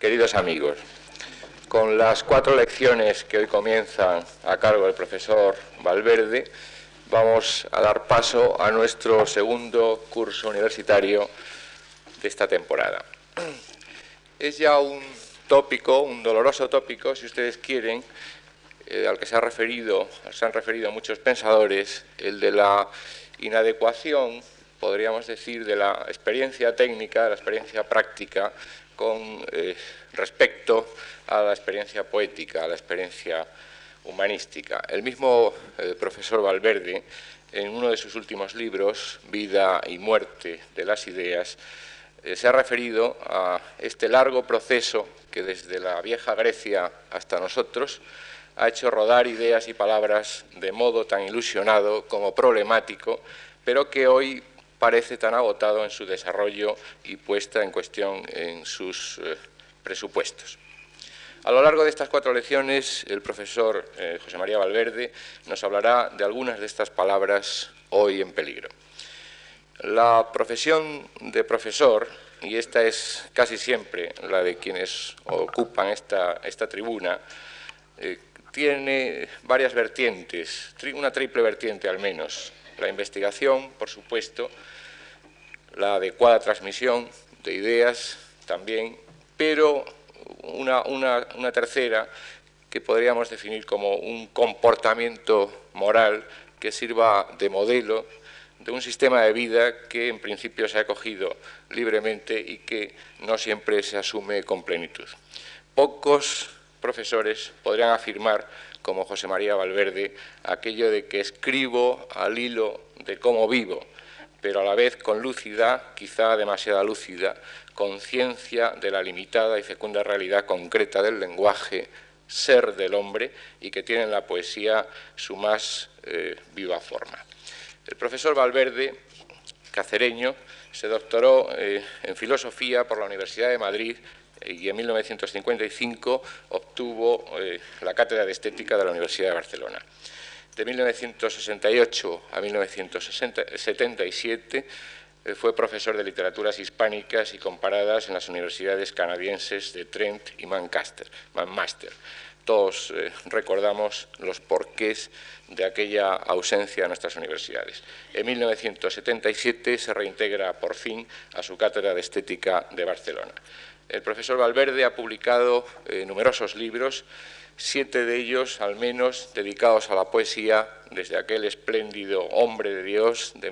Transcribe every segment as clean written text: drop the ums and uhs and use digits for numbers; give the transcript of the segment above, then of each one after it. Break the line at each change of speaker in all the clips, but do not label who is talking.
Queridos amigos, con las 4 lecciones que hoy comienzan a cargo del profesor Valverde, vamos a dar paso a nuestro segundo curso universitario de esta temporada. Es ya un tópico, un doloroso tópico, si ustedes quieren, al que se han referido muchos pensadores, el de la inadecuación, podríamos decir, de la experiencia técnica, de la experiencia práctica, con respecto a la experiencia poética, a la experiencia humanística. El mismo profesor Valverde, en uno de sus últimos libros, Vida y muerte de las ideas, se ha referido a este largo proceso que desde la vieja Grecia hasta nosotros ha hecho rodar ideas y palabras de modo tan ilusionado como problemático, pero que hoy parece tan agotado en su desarrollo y puesta en cuestión en sus presupuestos. A lo largo de estas 4 lecciones, el profesor José María Valverde nos hablará de algunas de estas palabras hoy en peligro. La profesión de profesor, y esta es casi siempre la de quienes ocupan esta tribuna, tiene varias vertientes, una triple vertiente al menos. La investigación, por supuesto, la adecuada transmisión de ideas también, pero una tercera que podríamos definir como un comportamiento moral que sirva de modelo de un sistema de vida que en principio se ha acogido libremente y que no siempre se asume con plenitud. Pocos profesores podrían afirmar, como José María Valverde, aquello de que escribo al hilo de cómo vivo, pero a la vez con lúcida, quizá demasiada lúcida, conciencia de la limitada y fecunda realidad concreta del lenguaje, ser del hombre, y que tiene en la poesía su más viva forma. El profesor Valverde, cacereño, se doctoró en filosofía por la Universidad de Madrid y en 1955 obtuvo la cátedra de estética de la Universidad de Barcelona. De 1968 a 1977 fue profesor de literaturas hispánicas y comparadas en las universidades canadienses de Trent y Manchester. Todos recordamos los porqués de aquella ausencia de nuestras universidades. En 1977 se reintegra por fin a su cátedra de estética de Barcelona. El profesor Valverde ha publicado numerosos libros, 7 de ellos, al menos, dedicados a la poesía, desde aquel espléndido Hombre de Dios de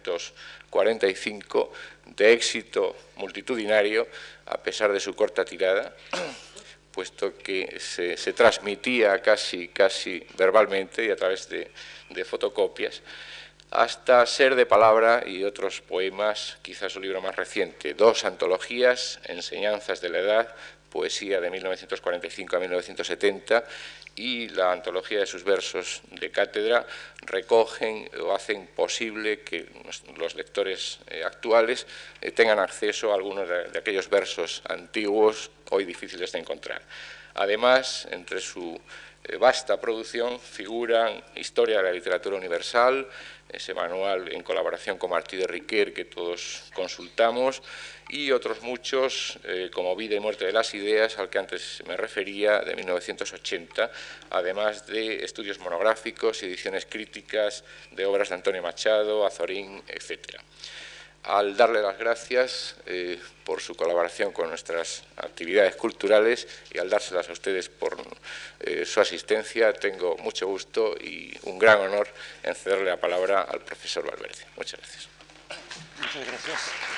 1945, de éxito multitudinario, a pesar de su corta tirada, puesto que se transmitía casi verbalmente y a través de fotocopias, hasta Ser de palabra y otros poemas, quizás su libro más reciente, 2 antologías, Enseñanzas de la edad, poesía de 1945 a 1970, y la antología de sus versos de cátedra recogen o hacen posible que los lectores actuales tengan acceso a algunos de aquellos versos antiguos, hoy difíciles de encontrar. Además, entre su vasta producción figuran Historia de la literatura universal, ese manual en colaboración con Martí de Riquer que todos consultamos, y otros muchos, como Vida y muerte de las ideas, al que antes me refería, de 1980, además de estudios monográficos y ediciones críticas de obras de Antonio Machado, Azorín, etc. Al darle las gracias por su colaboración con nuestras actividades culturales y al dárselas a ustedes por su asistencia, tengo mucho gusto y un gran honor en cederle la palabra al profesor Valverde. Muchas gracias.
Muchas gracias.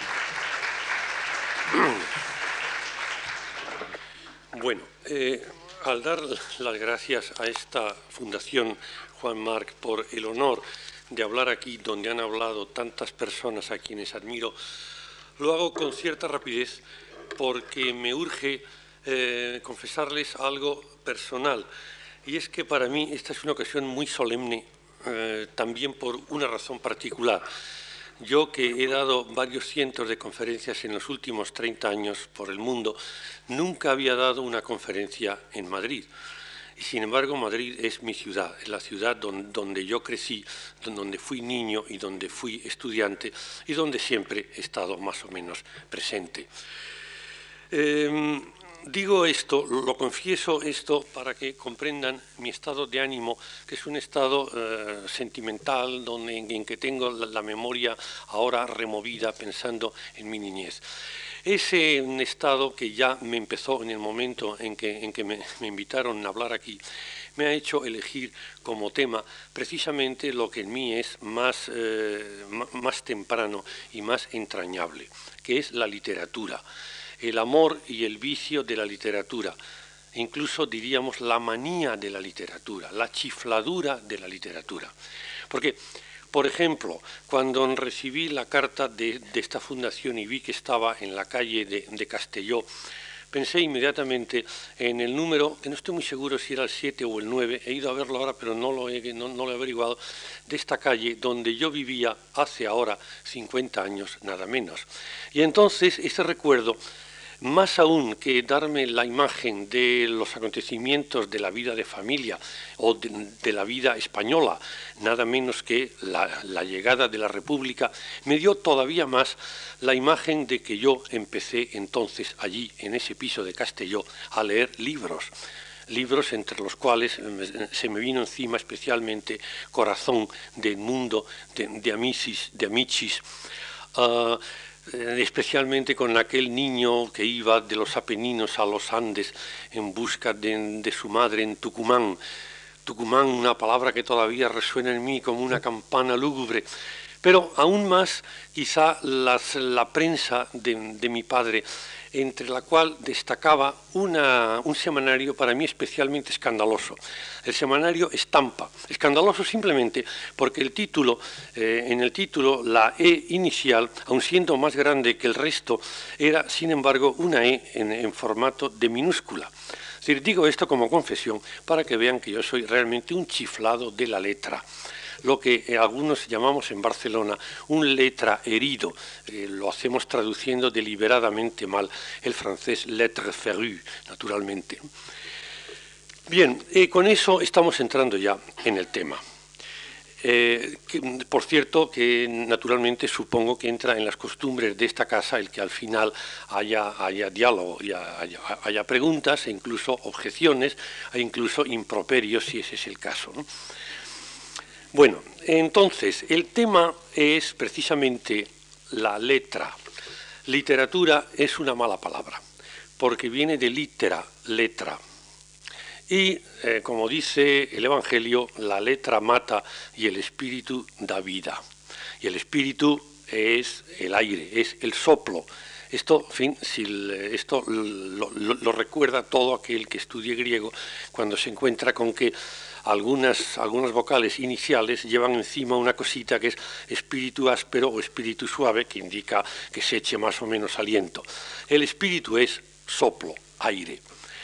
Bueno, al dar las gracias a esta Fundación Juan Marc por el honor de hablar aquí donde han hablado tantas personas a quienes admiro, lo hago con cierta rapidez porque me urge confesarles algo personal, y es que para mí esta es una ocasión muy solemne, también por una razón particular. Yo, que he dado varios cientos de conferencias en los últimos 30 años por el mundo, nunca había dado una conferencia en Madrid. Y sin embargo, Madrid es mi ciudad, es la ciudad donde yo crecí, donde fui niño y donde fui estudiante y donde siempre he estado más o menos presente. digo esto, lo confieso esto para que comprendan mi estado de ánimo, que es un estado sentimental en que tengo la memoria ahora removida pensando en mi niñez. Es un estado que ya me empezó en el momento en que me invitaron a hablar aquí, me ha hecho elegir como tema precisamente lo que en mí es más temprano y más entrañable, que es la literatura, el amor y el vicio de la literatura, incluso diríamos la manía de la literatura, la chifladura de la literatura. Porque, por ejemplo, cuando recibí la carta de esta fundación y vi que estaba en la calle de Castelló, pensé inmediatamente en el número, que no estoy muy seguro si era el 7 o el 9, he ido a verlo ahora, pero no lo he averiguado, de esta calle donde yo vivía hace ahora 50 años, nada menos. Y entonces ese recuerdo, más aún que darme la imagen de los acontecimientos de la vida de familia o de la vida española, nada menos que la llegada de la República, me dio todavía más la imagen de que yo empecé entonces allí, en ese piso de Castelló, a leer libros entre los cuales se me vino encima especialmente Corazón de Edmundo, de Amicis, especialmente con aquel niño que iba de los Apeninos a los Andes en busca de su madre en Tucumán. Tucumán, una palabra que todavía resuena en mí como una campana lúgubre. Pero aún más, quizá la prensa de mi padre, entre la cual destacaba un semanario para mí especialmente escandaloso, el semanario Estampa. Escandaloso simplemente porque el título, en el título la E inicial, aun siendo más grande que el resto, era sin embargo una E en formato de minúscula. Es decir, digo esto como confesión para que vean que yo soy realmente un chiflado de la letra, lo que algunos llamamos en Barcelona un letra herido, lo hacemos traduciendo deliberadamente mal el francés lettre ferue, naturalmente. Bien, con eso estamos entrando ya en el tema. Por cierto, que naturalmente supongo que entra en las costumbres de esta casa el que al final haya diálogo, haya preguntas e incluso objeciones e incluso improperios si ese es el caso, ¿no? Bueno, entonces, el tema es precisamente la letra. Literatura es una mala palabra, porque viene de litera, letra. Y, como dice el Evangelio, la letra mata y el espíritu da vida. Y el espíritu es el aire, es el soplo. Esto, en fin, esto lo recuerda todo aquel que estudie griego cuando se encuentra con que algunas vocales iniciales llevan encima una cosita que es espíritu áspero o espíritu suave, que indica que se eche más o menos aliento. El espíritu es soplo, aire.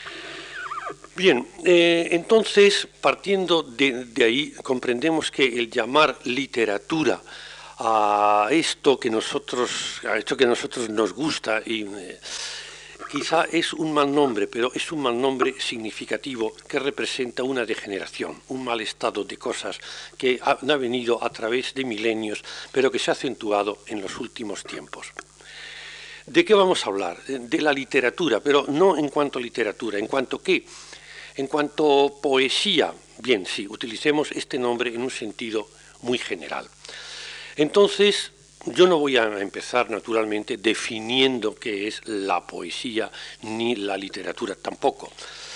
Bien, entonces, partiendo de ahí, comprendemos que el llamar literatura a esto que nosotros nos gusta y quizá es un mal nombre, pero es un mal nombre significativo que representa una degeneración, un mal estado de cosas que ha venido a través de milenios, pero que se ha acentuado en los últimos tiempos. ¿De qué vamos a hablar? De la literatura, pero no en cuanto a literatura, ¿en cuanto qué? En cuanto poesía, bien, sí, utilicemos este nombre en un sentido muy general. Entonces, yo no voy a empezar, naturalmente, definiendo qué es la poesía ni la literatura, tampoco.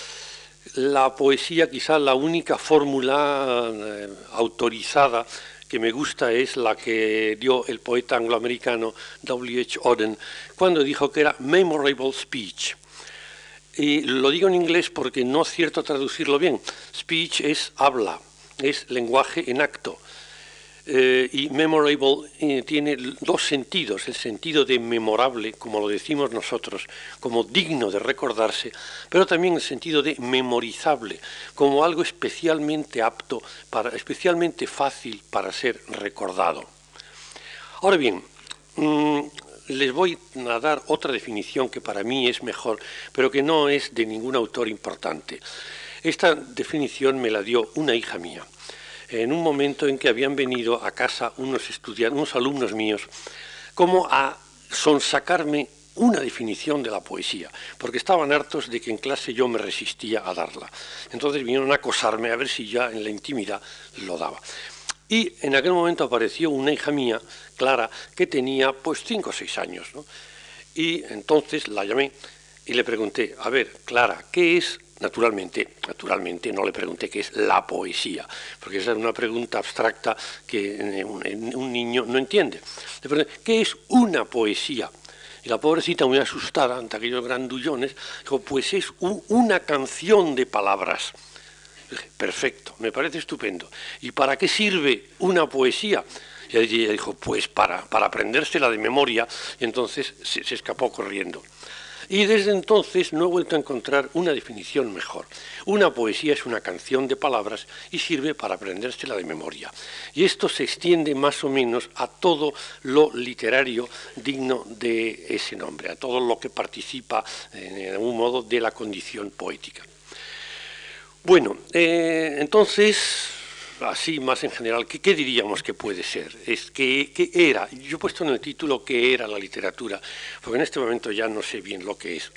La poesía, quizá la única fórmula autorizada que me gusta es la que dio el poeta angloamericano W.H. Auden cuando dijo que era memorable speech. Y lo digo en inglés porque no es cierto traducirlo bien. Speech es habla, es lenguaje en acto. Y memorable tiene dos sentidos, el sentido de memorable, como lo decimos nosotros, como digno de recordarse, pero también el sentido de memorizable, como algo especialmente apto, especialmente fácil para ser recordado. Ahora bien, les voy a dar otra definición que para mí es mejor, pero que no es de ningún autor importante. Esta definición me la dio una hija mía, en un momento en que habían venido a casa unos alumnos míos, como a sonsacarme una definición de la poesía, porque estaban hartos de que en clase yo me resistía a darla. Entonces vinieron a acosarme a ver si ya en la intimidad lo daba. Y en aquel momento apareció una hija mía, Clara, que tenía pues 5 o 6 años, ¿no? Y entonces la llamé y le pregunté, a ver, Clara, ¿qué es? Naturalmente no le pregunté qué es la poesía, porque esa es una pregunta abstracta que un niño no entiende. Le pregunté, ¿qué es una poesía? Y la pobrecita, muy asustada ante aquellos grandullones, dijo, pues es una canción de palabras. Dije, perfecto, me parece estupendo. ¿Y para qué sirve una poesía? Y ella dijo, pues para aprendérsela de memoria, y entonces se escapó corriendo. Y desde entonces no he vuelto a encontrar una definición mejor. Una poesía es una canción de palabras y sirve para aprendérsela de memoria. Y esto se extiende más o menos a todo lo literario digno de ese nombre, a todo lo que participa en algún modo de la condición poética. Bueno, entonces, así más en general, ¿qué diríamos que puede ser? ¿Qué era? Yo he puesto en el título ¿qué era la literatura? Porque en este momento ya no sé bien lo que es.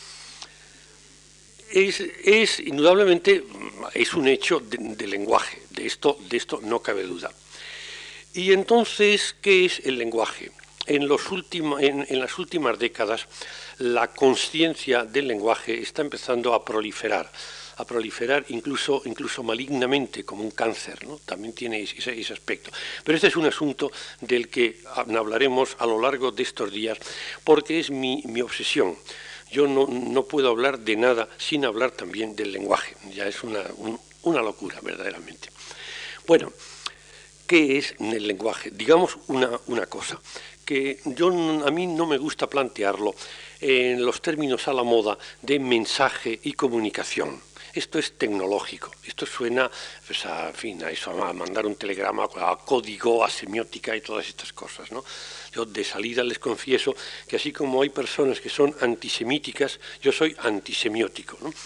Indudablemente, es un hecho de lenguaje, de esto no cabe duda. Y entonces, ¿qué es el lenguaje? En las últimas décadas, la consciencia del lenguaje está empezando a proliferar incluso malignamente, como un cáncer, ¿no? También tiene ese aspecto. Pero este es un asunto del que hablaremos a lo largo de estos días, porque es mi obsesión. Yo no puedo hablar de nada sin hablar también del lenguaje. Ya es una locura, verdaderamente. Bueno, ¿qué es el lenguaje? Digamos una cosa, que a mí no me gusta plantearlo en los términos a la moda de mensaje y comunicación. Esto es tecnológico, esto suena pues, a mandar un telegrama, a código, a semiótica y todas estas cosas, ¿no? Yo de salida les confieso que así como hay personas que son antisemíticas, yo soy antisemiótico, ¿no?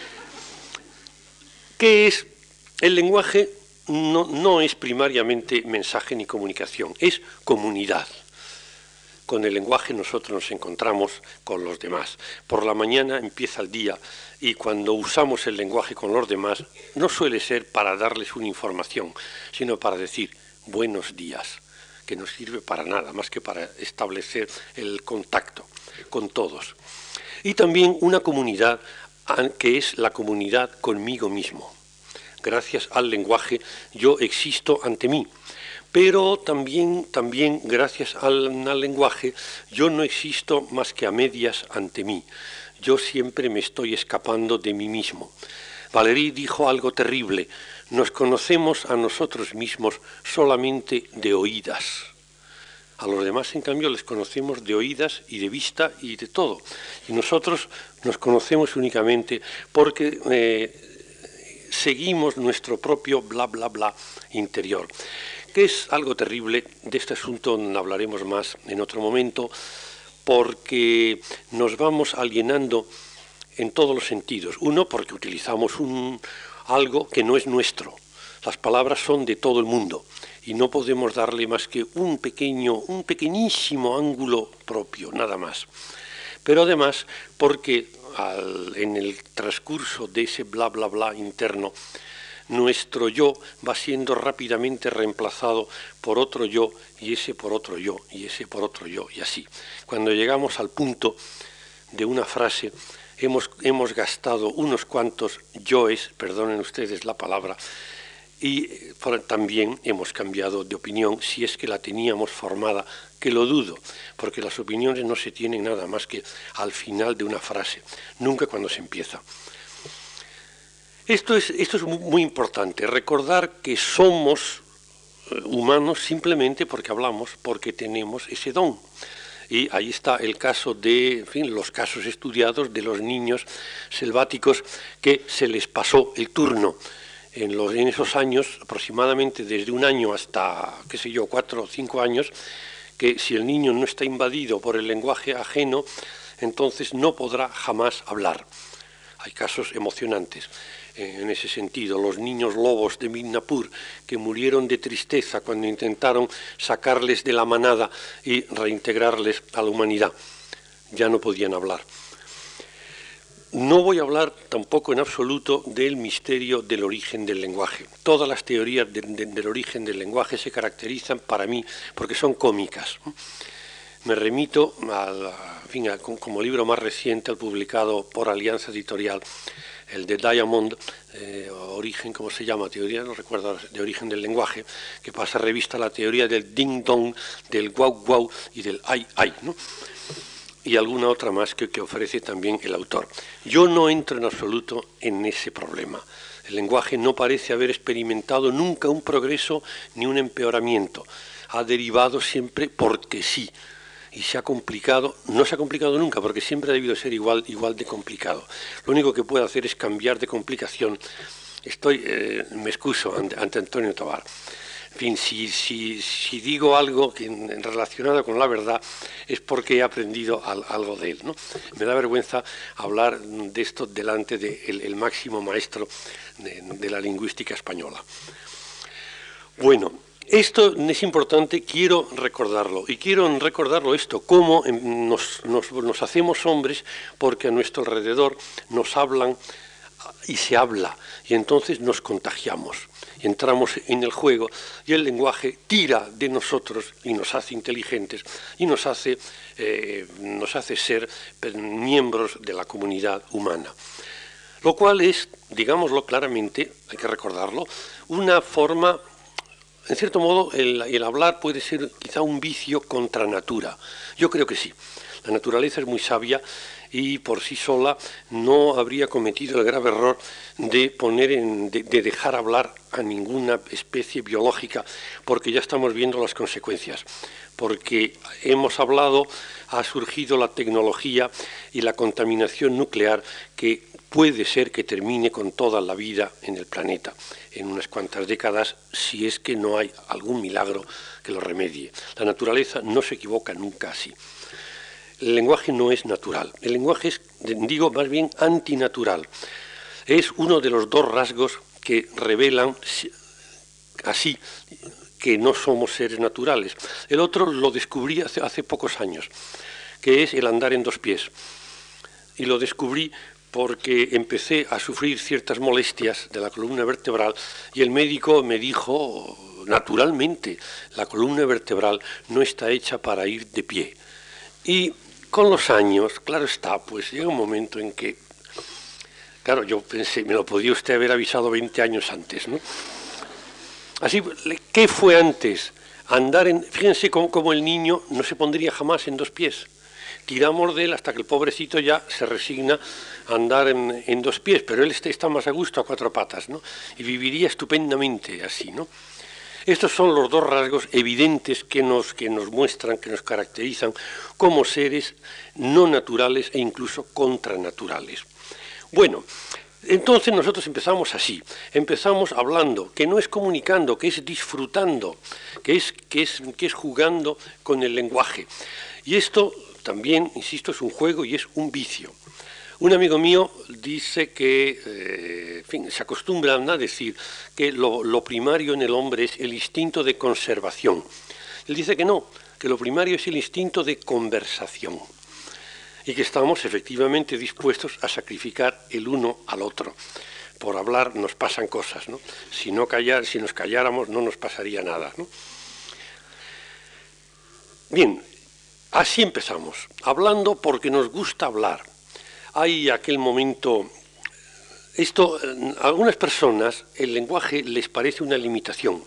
¿Qué es? El lenguaje no es primariamente mensaje ni comunicación, es comunidad. Con el lenguaje nosotros nos encontramos con los demás. Por la mañana empieza el día y cuando usamos el lenguaje con los demás no suele ser para darles una información, sino para decir buenos días, que no sirve para nada más que para establecer el contacto con todos. Y también una comunidad que es la comunidad conmigo mismo. Gracias al lenguaje yo existo ante mí. Pero también gracias al lenguaje, yo no existo más que a medias ante mí. Yo siempre me estoy escapando de mí mismo. Valéry dijo algo terrible, nos conocemos a nosotros mismos solamente de oídas. A los demás, en cambio, les conocemos de oídas y de vista y de todo. Y nosotros nos conocemos únicamente porque seguimos nuestro propio bla, bla, bla interior. Que es algo terrible, de este asunto hablaremos más en otro momento, porque nos vamos alienando en todos los sentidos. Uno, porque utilizamos algo que no es nuestro. Las palabras son de todo el mundo y no podemos darle más que un pequeñísimo ángulo propio, nada más. Pero además, porque en el transcurso de ese bla, bla, bla interno, nuestro yo va siendo rápidamente reemplazado por otro yo, y ese por otro yo, y ese por otro yo, y así. Cuando llegamos al punto de una frase, hemos gastado unos cuantos yoes, perdonen ustedes la palabra, y también hemos cambiado de opinión, si es que la teníamos formada, que lo dudo, porque las opiniones no se tienen nada más que al final de una frase, nunca cuando se empieza. Esto es muy importante, recordar que somos humanos simplemente porque hablamos, porque tenemos ese don. Y ahí está el caso de, los casos estudiados de los niños selváticos que se les pasó el turno. En esos años, aproximadamente desde 1 año hasta, 4 o 5 años, que si el niño no está invadido por el lenguaje ajeno, entonces no podrá jamás hablar. Hay casos emocionantes. En ese sentido, los niños lobos de Midnapur que murieron de tristeza cuando intentaron sacarles de la manada y reintegrarles a la humanidad. ya no podían hablar. No voy a hablar tampoco en absoluto del misterio del origen del lenguaje. Todas las teorías del origen del lenguaje se caracterizan para mí porque son cómicas. Me remito como libro más reciente al publicado por Alianza Editorial, el de Diamond, origen, ¿cómo se llama? Teoría, no recuerdo, de origen del lenguaje, que pasa revista a la teoría del ding-dong, del guau-guau y del ay-ay, ¿no? Y alguna otra más que ofrece también el autor. Yo no entro en absoluto en ese problema. El lenguaje no parece haber experimentado nunca un progreso ni un empeoramiento. Ha derivado siempre porque sí. Y se ha complicado, no se ha complicado nunca, porque siempre ha debido ser igual de complicado. Lo único que puede hacer es cambiar de complicación. Me excuso ante Antonio Tobar. En fin, si digo algo relacionado con la verdad es porque he aprendido algo de él, ¿no? Me da vergüenza hablar de esto delante del máximo maestro de la lingüística española. Bueno, esto es importante, quiero recordarlo. Y quiero recordarlo esto, cómo nos hacemos hombres porque a nuestro alrededor nos hablan y se habla, y entonces nos contagiamos. Entramos en el juego y el lenguaje tira de nosotros y nos hace inteligentes y nos hace ser miembros de la comunidad humana. Lo cual es, digámoslo claramente, hay que recordarlo, una forma, en cierto modo, el hablar puede ser quizá un vicio contra natura. Yo creo que sí. La naturaleza es muy sabia y por sí sola no habría cometido el grave error de dejar hablar a ninguna especie biológica, porque ya estamos viendo las consecuencias. Porque hemos hablado, ha surgido la tecnología y la contaminación nuclear que puede ser que termine con toda la vida en el planeta en unas cuantas décadas, si es que no hay algún milagro que lo remedie. La naturaleza no se equivoca nunca así. El lenguaje no es natural. El lenguaje es, digo, más bien antinatural. Es uno de los dos rasgos que revelan así que no somos seres naturales. El otro lo descubrí hace pocos años, que es el andar en dos pies. Y lo descubrí porque empecé a sufrir ciertas molestias de la columna vertebral y el médico me dijo, naturalmente, la columna vertebral no está hecha para ir de pie. Y con los años, claro está, pues llega un momento en que, claro, yo pensé, me lo podía usted haber avisado 20 años antes, ¿no? Así, ¿qué fue antes? Fíjense cómo el niño no se pondría jamás en dos pies. Tiramos de él hasta que el pobrecito ya se resigna a andar en dos pies, pero él está más a gusto a cuatro patas, ¿no? Y viviría estupendamente así, ¿no? Estos son los dos rasgos evidentes que nos muestran, que nos caracterizan como seres no naturales e incluso contranaturales. Bueno, entonces nosotros empezamos así, empezamos hablando, que no es comunicando, que es disfrutando, que es jugando con el lenguaje. Y esto también, insisto, es un juego y es un vicio. Un amigo mío dice que, se acostumbran a decir que lo primario en el hombre es el instinto de conservación. Él dice que no, que lo primario es el instinto de conversación y que estamos efectivamente dispuestos a sacrificar el uno al otro. Por hablar nos pasan cosas, ¿no? Si nos calláramos no nos pasaría nada, ¿no? Bien, así empezamos, hablando porque nos gusta hablar. Hay aquel momento, a algunas personas el lenguaje les parece una limitación.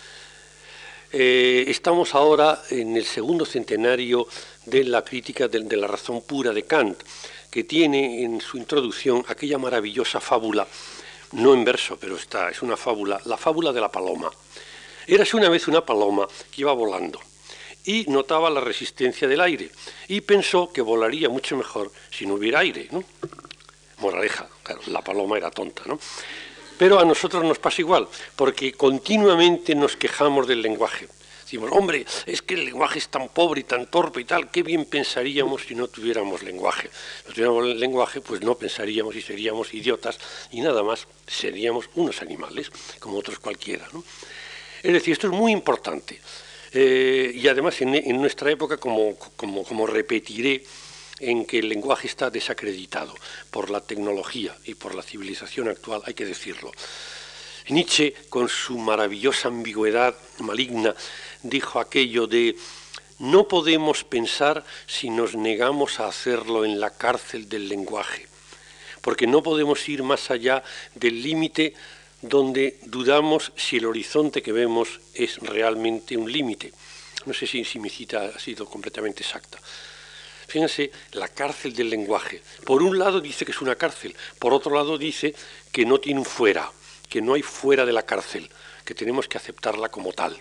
Estamos ahora en el segundo centenario de la crítica de la razón pura de Kant, que tiene en su introducción aquella maravillosa fábula, no en verso, pero es una fábula, la fábula de la paloma. Érase una vez una paloma que iba volando y notaba la resistencia del aire y pensó que volaría mucho mejor si no hubiera aire, ¿no? Moraleja, claro, la paloma era tonta, ¿no? Pero a nosotros nos pasa igual, porque continuamente nos quejamos del lenguaje. Decimos, hombre, es que el lenguaje es tan pobre y tan torpe y tal, qué bien pensaríamos si no tuviéramos lenguaje. Si no tuviéramos lenguaje, pues no pensaríamos y seríamos idiotas y nada más, seríamos unos animales, como otros cualquiera, ¿no? Es decir, esto es muy importante. Y además en nuestra época, como repetiré, en que el lenguaje está desacreditado por la tecnología y por la civilización actual, hay que decirlo. Nietzsche, con su maravillosa ambigüedad maligna, dijo aquello de: no podemos pensar si nos negamos a hacerlo en la cárcel del lenguaje, porque no podemos ir más allá del límite donde dudamos si el horizonte que vemos es realmente un límite. No sé si mi cita ha sido completamente exacta. Fíjense, la cárcel del lenguaje. Por un lado dice que es una cárcel, por otro lado dice que no tiene un fuera, que no hay fuera de la cárcel, que tenemos que aceptarla como tal.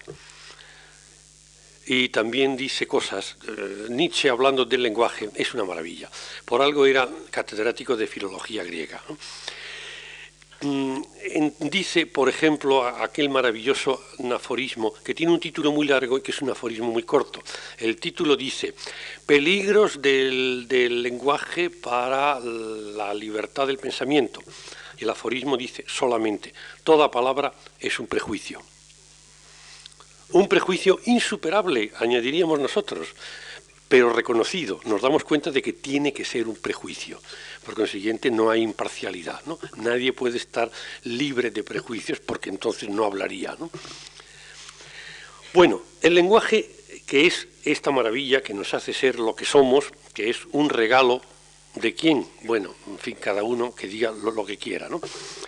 Y también dice cosas, Nietzsche hablando del lenguaje es una maravilla. Por algo era catedrático de filología griega, ¿no? Dice, por ejemplo, aquel maravilloso aforismo que tiene un título muy largo y que es un aforismo muy corto. El título dice: peligros del lenguaje para la libertad del pensamiento. Y el aforismo dice solamente: toda palabra es un prejuicio. Un prejuicio insuperable, añadiríamos nosotros, pero reconocido. Nos damos cuenta de que tiene que ser un prejuicio. Por consiguiente, no hay imparcialidad, ¿no? Nadie puede estar libre de prejuicios porque entonces no hablaría, ¿no? Bueno, el lenguaje, que es esta maravilla que nos hace ser lo que somos, que es un regalo de quién. Bueno, en fin, cada uno que diga lo que quiera, ¿no?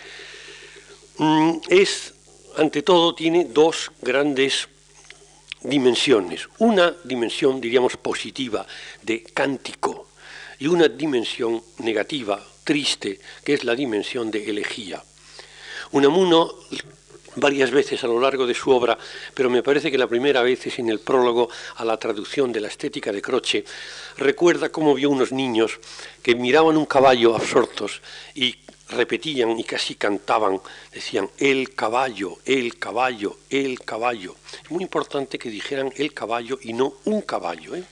Ante todo, tiene dos grandes dimensiones. Una dimensión, diríamos, positiva, de cántico, y una dimensión negativa, triste, que es la dimensión de elegía. Unamuno, varias veces a lo largo de su obra, pero me parece que la primera vez es en el prólogo a la traducción de la Estética de Croce, recuerda cómo vio unos niños que miraban un caballo absortos y repetían y casi cantaban, decían: el caballo, el caballo, el caballo. Es muy importante que dijeran el caballo y no un caballo, ¿eh?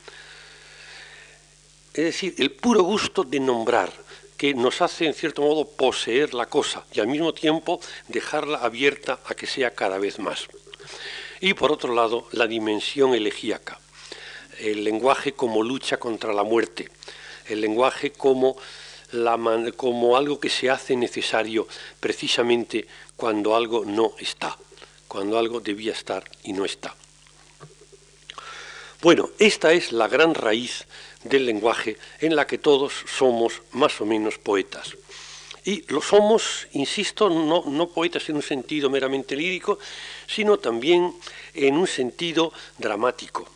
Es decir, el puro gusto de nombrar, que nos hace en cierto modo poseer la cosa y al mismo tiempo dejarla abierta a que sea cada vez más. Y por otro lado, la dimensión elegíaca, el lenguaje como lucha contra la muerte, el lenguaje como algo que se hace necesario precisamente cuando algo no está, cuando algo debía estar y no está. Bueno, esta es la gran raíz del lenguaje en la que todos somos más o menos poetas. Y lo somos, insisto, no poetas en un sentido meramente lírico, sino también en un sentido dramático.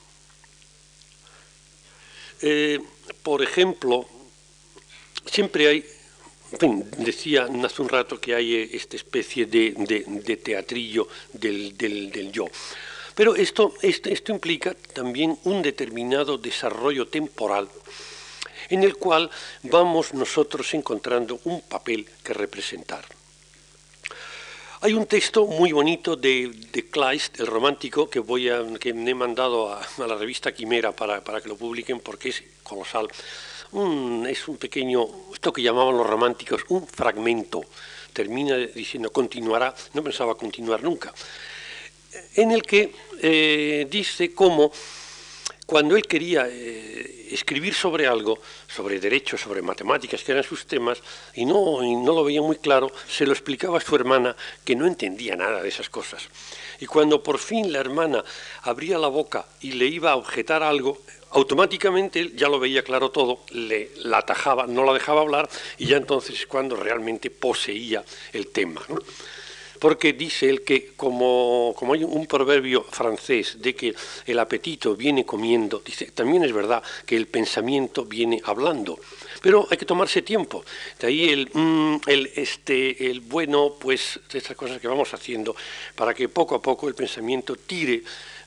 Por ejemplo, siempre hay, en fin, decía hace un rato que hay esta especie de teatrillo del yo. Pero esto implica también un determinado desarrollo temporal en el cual vamos nosotros encontrando un papel que representar. Hay un texto muy bonito de Kleist, el romántico, que me he mandado a la revista Quimera para que lo publiquen porque es colosal. Es un pequeño, esto que llamaban los románticos, un fragmento. Termina diciendo continuará, no pensaba continuar nunca, en el que dice cómo cuando él quería escribir sobre algo, sobre derecho, sobre matemáticas, que eran sus temas, y no lo veía muy claro, se lo explicaba a su hermana, que no entendía nada de esas cosas. Y cuando por fin la hermana abría la boca y le iba a objetar algo, automáticamente él ya lo veía claro todo, la atajaba, no la dejaba hablar, y ya entonces es cuando realmente poseía el tema, ¿no? Porque dice él que como hay un proverbio francés de que el apetito viene comiendo, dice, también es verdad que el pensamiento viene hablando, pero hay que tomarse tiempo. De ahí el bueno, pues, de estas cosas que vamos haciendo para que poco a poco el pensamiento tire,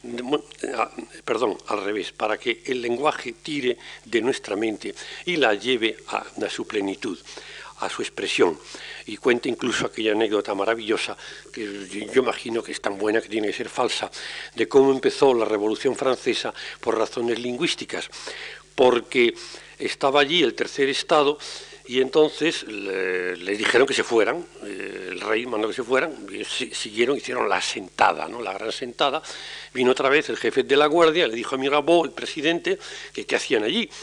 al revés, para que el lenguaje tire de nuestra mente y la lleve a su plenitud, a su expresión. Y cuenta incluso aquella anécdota maravillosa, que yo imagino que es tan buena que tiene que ser falsa, de cómo empezó la Revolución Francesa por razones lingüísticas, porque estaba allí el tercer estado y entonces les dijeron que se fueran, el rey mandó que se fueran, siguieron, hicieron la sentada, ¿no? La gran sentada. Vino otra vez el jefe de la guardia, le dijo a Mirabeau, el presidente, que qué hacían allí.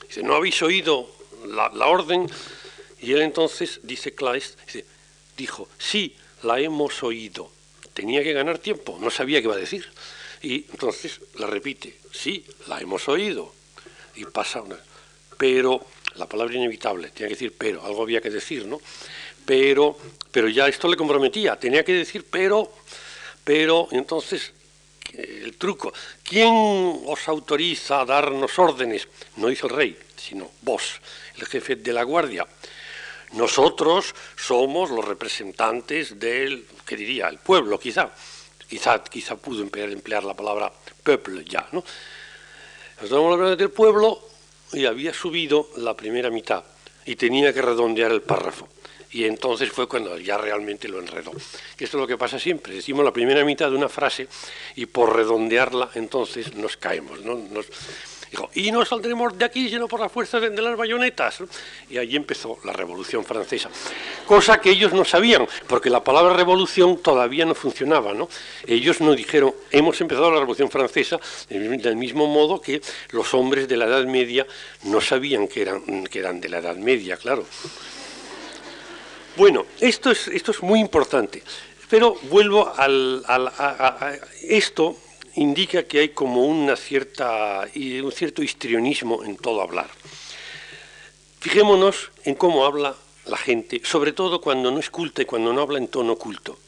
Dice, ¿no habéis oído la orden? Y él entonces, dice Kleist, dijo, sí, la hemos oído. Tenía que ganar tiempo, no sabía qué iba a decir. Y entonces la repite, sí, la hemos oído. Y pasa una... Pero, la palabra inevitable, tenía que decir pero, algo había que decir, ¿no? Pero ya esto le comprometía, tenía que decir pero, entonces, el truco, ¿quién os autoriza a darnos órdenes? No dice el rey, sino vos, el jefe de la guardia. Nosotros somos los representantes del, ¿qué diría?, el pueblo, quizá pudo emplear la palabra peuple ya, ¿no? Nosotros somos los representantes del pueblo y había subido la primera mitad y tenía que redondear el párrafo. Y entonces fue cuando ya realmente lo enredó. Esto es lo que pasa siempre, decimos la primera mitad de una frase y por redondearla entonces nos caemos, ¿no? Dijo, y no saldremos de aquí sino por la fuerza de las bayonetas. Y allí empezó la Revolución Francesa. Cosa que ellos no sabían, porque la palabra revolución todavía no funcionaba, ¿no? Ellos no dijeron, hemos empezado la Revolución Francesa, del mismo modo que los hombres de la Edad Media no sabían que eran de la Edad Media, claro. Bueno, esto es muy importante, pero vuelvo a esto. Indica que hay como un cierto histrionismo en todo hablar. Fijémonos en cómo habla la gente, sobre todo cuando no es culta y cuando no habla en tono culto.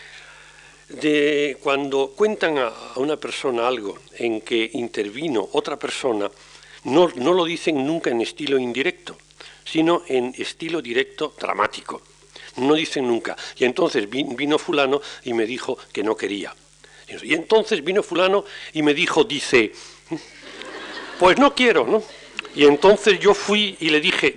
Cuando cuentan a una persona algo en que intervino otra persona, no lo dicen nunca en estilo indirecto, sino en estilo directo dramático. No dicen nunca, y entonces vino fulano y me dijo que no quería. Y entonces vino fulano y me dijo, dice, pues no quiero, ¿no? Y entonces yo fui y le dije,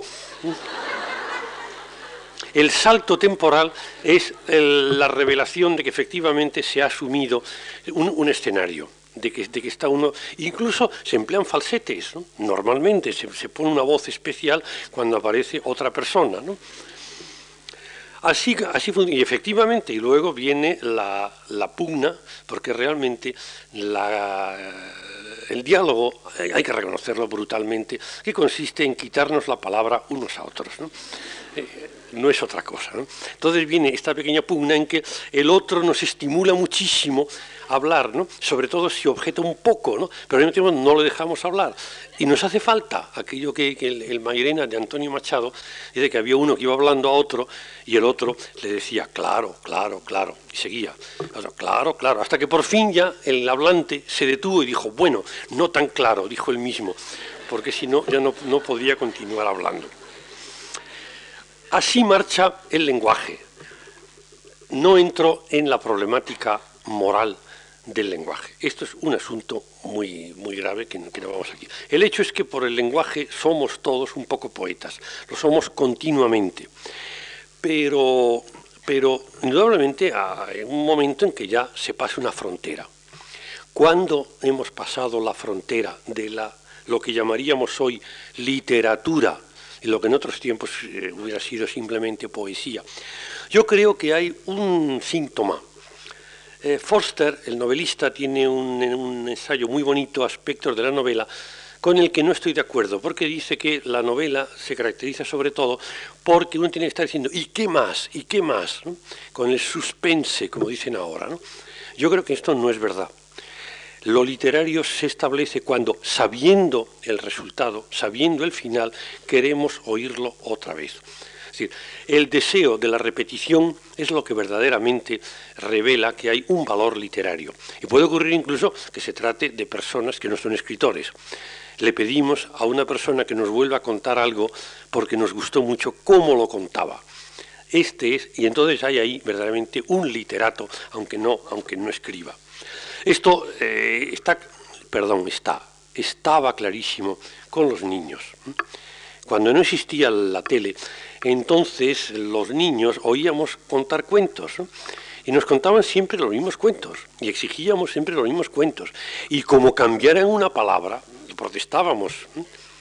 el salto temporal es la revelación de que efectivamente se ha asumido un escenario, de que está uno, incluso se emplean falsetes, ¿no? Normalmente se pone una voz especial cuando aparece otra persona, ¿no? Así y efectivamente, y luego viene la pugna, porque realmente el diálogo, hay que reconocerlo brutalmente, que consiste en quitarnos la palabra unos a otros, ¿no? No es otra cosa, ¿no? Entonces viene esta pequeña pugna en que el otro nos estimula muchísimo a hablar, ¿no? Sobre todo si objeta un poco, ¿no? Pero al mismo tiempo no le dejamos hablar. Y nos hace falta aquello que el Mairena de Antonio Machado dice, que había uno que iba hablando a otro y el otro le decía, claro, claro, claro, y seguía, claro, claro, hasta que por fin ya el hablante se detuvo y dijo, bueno, no tan claro, dijo él mismo, porque si no, ya no podía continuar hablando. Así marcha el lenguaje. No entro en la problemática moral del lenguaje. Esto es un asunto muy, muy grave que no vamos aquí. El hecho es que por el lenguaje somos todos un poco poetas, lo somos continuamente, pero indudablemente hay un momento en que ya se pasa una frontera. ¿Cuándo hemos pasado la frontera de lo que llamaríamos hoy literatura y lo que en otros tiempos hubiera sido simplemente poesía? Yo creo que hay un síntoma. Forster, el novelista, tiene un ensayo muy bonito, Aspectos de la novela, con el que no estoy de acuerdo, porque dice que la novela se caracteriza sobre todo porque uno tiene que estar diciendo ¿y qué más? ¿Y qué más? ¿No? Con el suspense, como dicen ahora, ¿no? Yo creo que esto no es verdad. Lo literario se establece cuando, sabiendo el resultado, sabiendo el final, queremos oírlo otra vez. Es decir, el deseo de la repetición es lo que verdaderamente revela que hay un valor literario. Y puede ocurrir incluso que se trate de personas que no son escritores. Le pedimos a una persona que nos vuelva a contar algo porque nos gustó mucho cómo lo contaba. Y entonces hay ahí verdaderamente un literato, aunque no escriba. Esto estaba clarísimo con los niños. Cuando no existía la tele, entonces los niños oíamos contar cuentos, ¿no? Y nos contaban siempre los mismos cuentos y exigíamos siempre los mismos cuentos. Y como cambiaran una palabra, protestábamos, ¿no?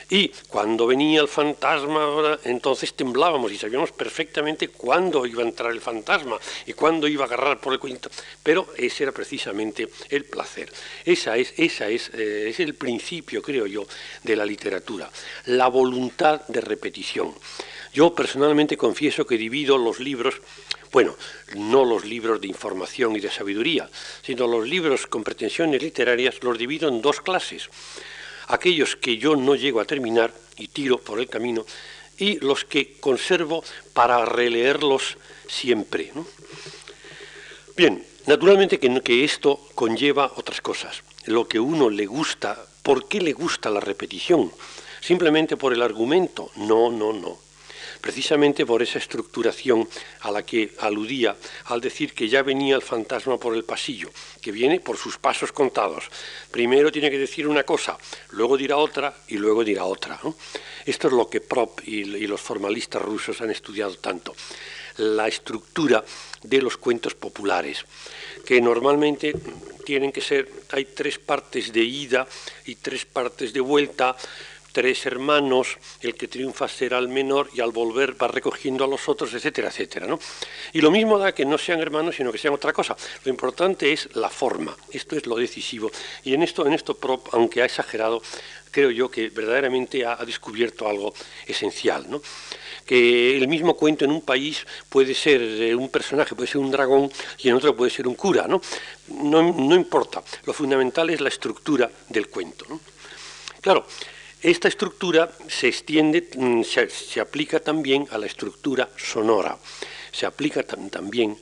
Y cuando venía el fantasma, entonces temblábamos y sabíamos perfectamente cuándo iba a entrar el fantasma y cuándo iba a agarrar por el cuento. Pero ese era precisamente el placer. Ese es el principio, creo yo, de la literatura. La voluntad de repetición. Yo personalmente confieso que divido los libros, bueno, no los libros de información y de sabiduría, sino los libros con pretensiones literarias los divido en dos clases. Aquellos que yo no llego a terminar y tiro por el camino, y los que conservo para releerlos siempre, ¿no? Bien, naturalmente que esto conlleva otras cosas. Lo que uno le gusta, ¿por qué le gusta la repetición? ¿Simplemente por el argumento? No. Precisamente por esa estructuración a la que aludía al decir que ya venía el fantasma por el pasillo, que viene por sus pasos contados. Primero tiene que decir una cosa, luego dirá otra y luego dirá otra, ¿no? Esto es lo que Propp y los formalistas rusos han estudiado tanto. La estructura de los cuentos populares, que normalmente tienen que ser, hay 3 partes de ida y 3 partes de vuelta, 3 hermanos, el que triunfa será el menor y al volver va recogiendo a los otros, etcétera, etcétera, ¿no? Y lo mismo da que no sean hermanos, sino que sean otra cosa. Lo importante es la forma, esto es lo decisivo. Y en esto Propp, aunque ha exagerado, creo yo que verdaderamente ha descubierto algo esencial, ¿no? Que el mismo cuento en un país puede ser un personaje, puede ser un dragón, y en otro puede ser un cura, ¿no? No importa, lo fundamental es la estructura del cuento, ¿no? Claro, esta estructura se extiende, se aplica también a la estructura sonora, se aplica también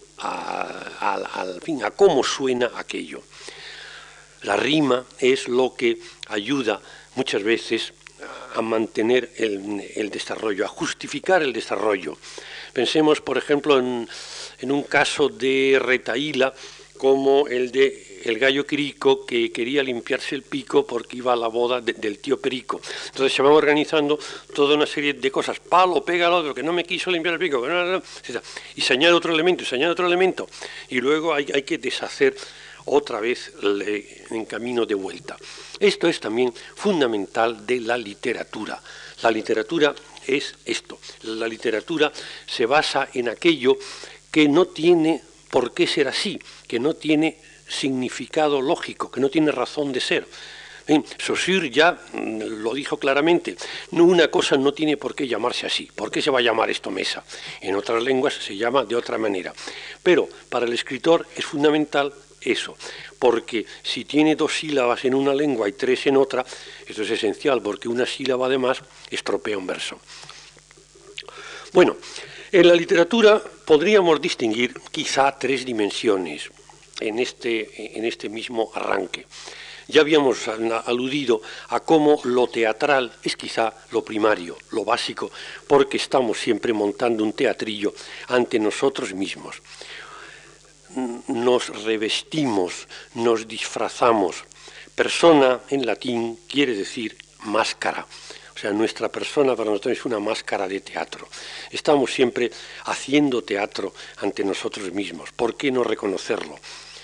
a cómo suena aquello. La rima es lo que ayuda muchas veces a mantener el desarrollo, a justificar el desarrollo. Pensemos, por ejemplo, en un caso de retahíla como el de el gallo Quirico, que quería limpiarse el pico porque iba a la boda del tío Perico. Entonces se van organizando toda una serie de cosas. Palo, pega al otro, que no me quiso limpiar el pico. Y se añade otro elemento, y luego hay que deshacer otra vez en camino de vuelta. Esto es también fundamental de la literatura. La literatura es esto. La literatura se basa en aquello que no tiene por qué ser así, que no tiene significado lógico, que no tiene razón de ser. Saussure ya lo dijo claramente, una cosa no tiene por qué llamarse así. ¿Por qué se va a llamar esto mesa? En otras lenguas se llama de otra manera. Pero para el escritor es fundamental eso, porque si tiene 2 sílabas en una lengua y 3 en otra, eso es esencial, porque una sílaba además estropea un verso. Bueno, en la literatura podríamos distinguir quizá 3 dimensiones en este mismo arranque. Ya habíamos aludido a cómo lo teatral es quizá lo primario, lo básico, porque estamos siempre montando un teatrillo ante nosotros mismos. Nos revestimos, nos disfrazamos. Persona en latín quiere decir máscara. O sea, nuestra persona para nosotros es una máscara de teatro. Estamos siempre haciendo teatro ante nosotros mismos. ¿Por qué no reconocerlo?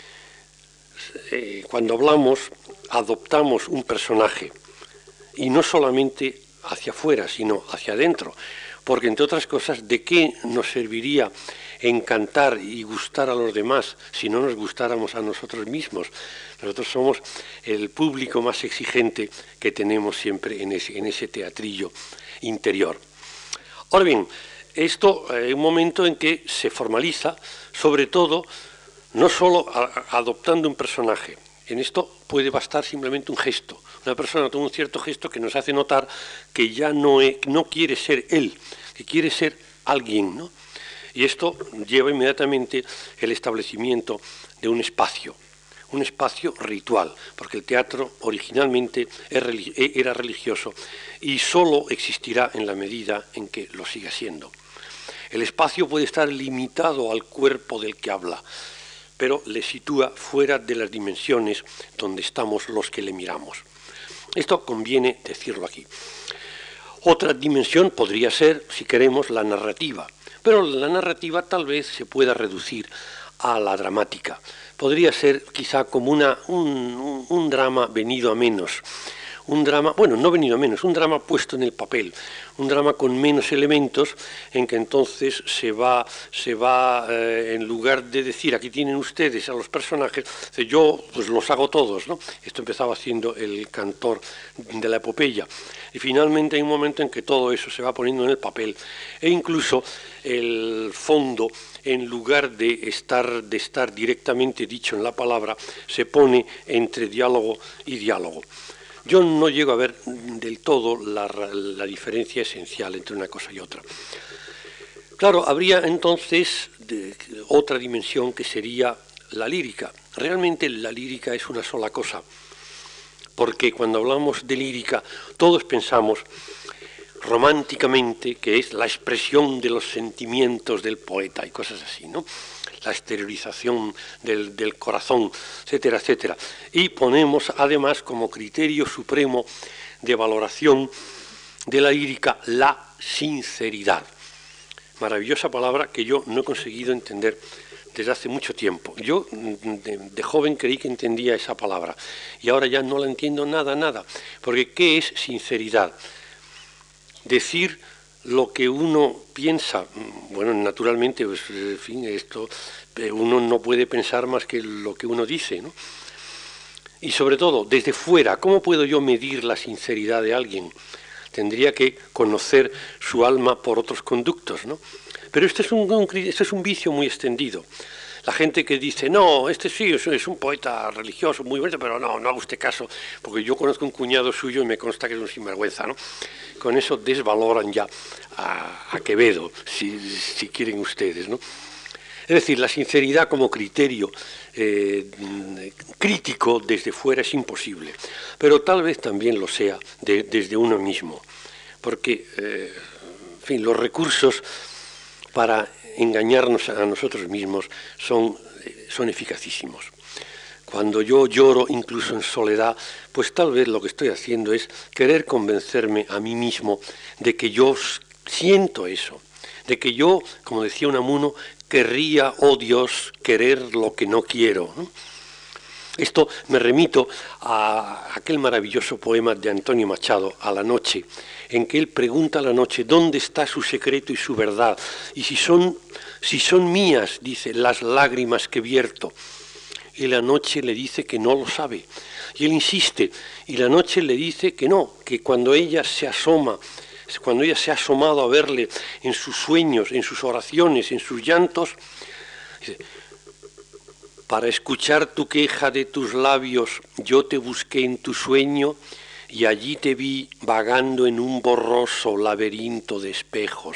Cuando hablamos, adoptamos un personaje, y no solamente hacia afuera, sino hacia adentro, porque entre otras cosas, ¿de qué nos serviría encantar y gustar a los demás si no nos gustáramos a nosotros mismos? Nosotros somos el público más exigente que tenemos siempre en ese teatrillo interior. Ahora bien, esto es un momento en que se formaliza, sobre todo, no solo adoptando un personaje. En esto puede bastar simplemente un gesto. Una persona toma un cierto gesto que nos hace notar que ya no quiere ser él, que quiere ser alguien, ¿no? Y esto lleva inmediatamente el establecimiento de un espacio ritual, porque el teatro originalmente era religioso y solo existirá en la medida en que lo siga siendo. El espacio puede estar limitado al cuerpo del que habla, pero le sitúa fuera de las dimensiones donde estamos los que le miramos. Esto conviene decirlo aquí. Otra dimensión podría ser, si queremos, la narrativa, pero la narrativa tal vez se pueda reducir a la dramática. Podría ser quizá como un drama venido a menos, un drama, bueno, no venido a menos, un drama puesto en el papel, un drama con menos elementos, en que entonces se va en lugar de decir, aquí tienen ustedes a los personajes, yo pues los hago todos, ¿no? Esto empezaba haciendo el cantor de la epopeya. Y finalmente hay un momento en que todo eso se va poniendo en el papel, e incluso el fondo, en lugar de estar directamente dicho en la palabra, se pone entre diálogo y diálogo. Yo no llego a ver del todo la diferencia esencial entre una cosa y otra. Claro, habría entonces otra dimensión que sería la lírica. Realmente la lírica es una sola cosa, porque cuando hablamos de lírica todos pensamos románticamente que es la expresión de los sentimientos del poeta y cosas así, ¿no? La exteriorización del corazón, etcétera, etcétera. Y ponemos además como criterio supremo de valoración de la lírica la sinceridad. Maravillosa palabra que yo no he conseguido entender desde hace mucho tiempo. Yo de joven creí que entendía esa palabra y ahora ya no la entiendo nada, porque ¿qué es sinceridad? Decir lo que uno piensa. Bueno, naturalmente, pues, en fin, esto uno no puede pensar más que lo que uno dice, ¿no? Y sobre todo, desde fuera, ¿cómo puedo yo medir la sinceridad de alguien? Tendría que conocer su alma por otros conductos, ¿no? Pero este es un vicio muy extendido. La gente que dice, no, este sí es un poeta religioso, muy bueno, pero no haga usted caso, porque yo conozco un cuñado suyo y me consta que es un sinvergüenza, ¿no? Con eso desvaloran ya a Quevedo, si quieren ustedes, ¿no? Es decir, la sinceridad como criterio crítico desde fuera es imposible, pero tal vez también lo sea desde uno mismo, porque, en fin, los recursos para engañarnos a nosotros mismos son eficacísimos. Cuando yo lloro, incluso en soledad, pues tal vez lo que estoy haciendo es querer convencerme a mí mismo de que yo siento eso, de que yo, como decía Unamuno, querría, oh Dios, querer lo que no quiero, ¿no? Esto me remito a aquel maravilloso poema de Antonio Machado, A la noche, en que él pregunta a la noche dónde está su secreto y su verdad, y si son mías, dice, las lágrimas que vierto. Y la noche le dice que no lo sabe. Y él insiste, y la noche le dice que no, que cuando ella se asoma, cuando ella se ha asomado a verle en sus sueños, en sus oraciones, en sus llantos, dice, para escuchar tu queja de tus labios, yo te busqué en tu sueño y allí te vi vagando en un borroso laberinto de espejos.